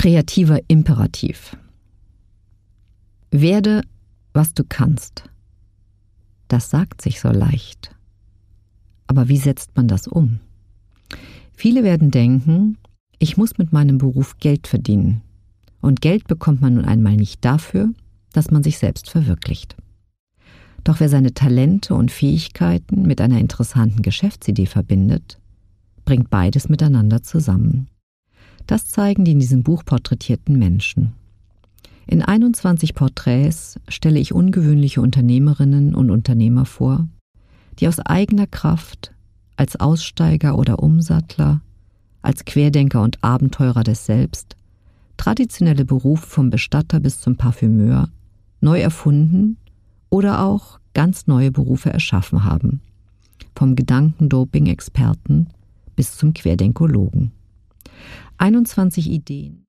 Kreativer Imperativ. Werde, was du kannst. Das sagt sich so leicht. Aber wie setzt man das um? Viele werden denken, ich muss mit meinem Beruf Geld verdienen. Und Geld bekommt man nun einmal nicht dafür, dass man sich selbst verwirklicht. Doch wer seine Talente und Fähigkeiten mit einer interessanten Geschäftsidee verbindet, bringt beides miteinander zusammen. Das zeigen die in diesem Buch porträtierten Menschen. In 21 Porträts stelle ich ungewöhnliche Unternehmerinnen und Unternehmer vor, die aus eigener Kraft, als Aussteiger oder Umsattler, als Querdenker und Abenteurer des Selbst, traditionelle Berufe vom Bestatter bis zum Parfümeur neu erfunden oder auch ganz neue Berufe erschaffen haben, vom Gedankendoping-Experten bis zum Querdenkologen. 21 Ideen.